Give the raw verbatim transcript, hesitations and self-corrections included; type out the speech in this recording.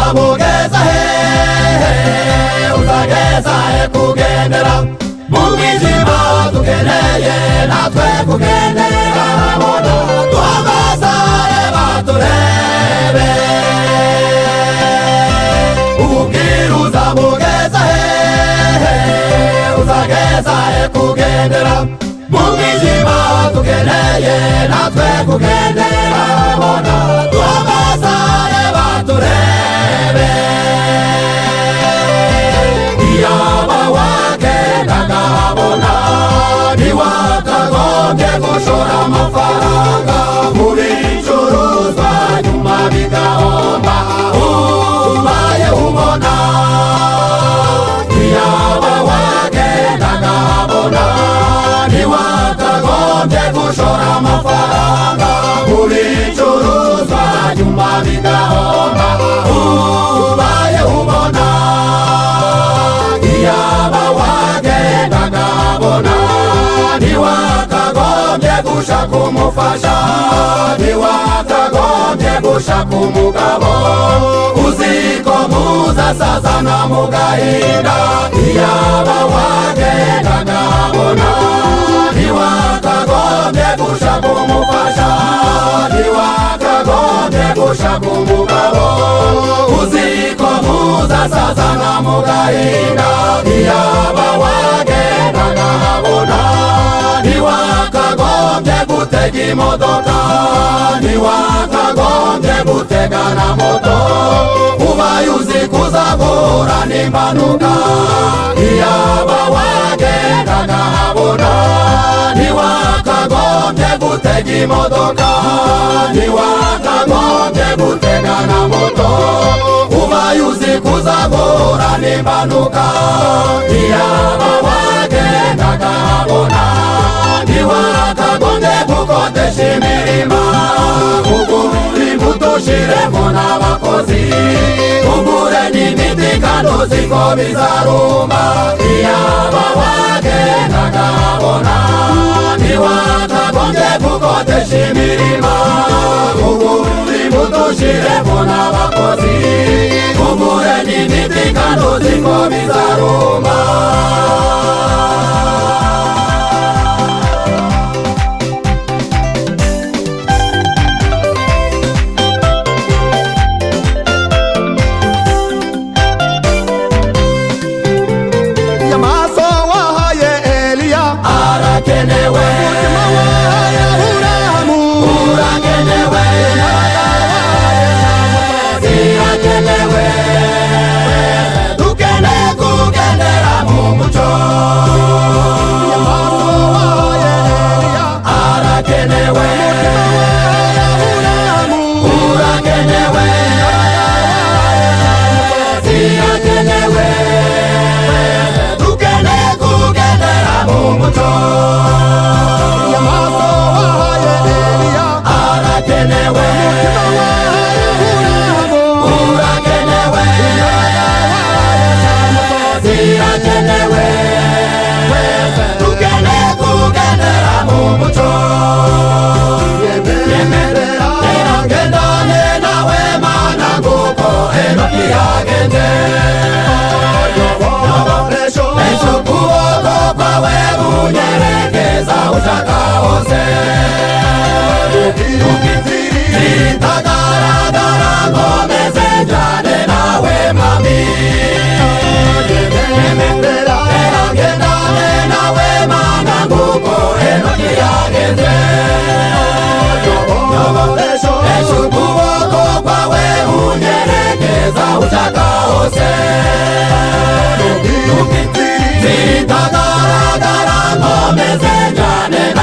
uzamugeza hehe uzageza he kugendera mu mwijima tukeneye natwe kugendera habona duhagaze baturebe ubwira uzamugeza hehe uzageza he kugendera mu mwijima tukeneye natwe kugendera habona duhagaze baturebe iyaba wagendaga habona ntiwakagombye gushora amafaranga mu bicuruzwa nyuma bigahomba ubaye ubona iyaba wagendaga habona ntiwakagombye gushora amafaranga mu bicuruzwa nyuma bigahomba ubaye ubona iyaba wagendaga habona ntiwakagombye gushaka umufasha ntiwakagombye gushaka umugabo uziko muzasazana mu gahinda iyaba wagendaga habona ntiwakagombye gushaka umufasha ntiwakagombye gushaka umugabo uziko muzasazana mu gahinda iyaba wagendaga habona ntiwakagombye gutega imodoka ntiwakagombye gutega na moto ubaye uzi kuzagora n'impanuka iyaba wagendaga habona ntiwakagombye gutega imodoka ntiwakagombye gutega na moto ubaye uzi kuzagora n'impanuka iyaba wagendaga habona ntiwakagombye gukodesha imirima ugura imbuto ushiremo n'abakozi ugure n'imiti kandi uzi ko bizarumba iyaba wagendaga habona ntiwakagombye gukodesha imirima ugura imbuto ushiremo n'abakozi ugure n'imiti kandi uzi ko bizarumba urakenewe urakenewe zirakenewe dukeneye kugendera mu muco arakenewe urakenewe zirakenewe dukeneye kugendera mu muco arakenewe urakenewe zirakenewe dukeneye kugendera mu muco yemerera gendane nawe mana nguko Enoki yagenze ejo kuboko kwawe bunyerekeza ushaka hose zitagaragara ngomeze njyane nawe mami yemerera gendane nawe mana nguko Enoki yagenze ejo kuboko kwawe bunyerekeza ushaka hose zitagaragara ngomeze njyane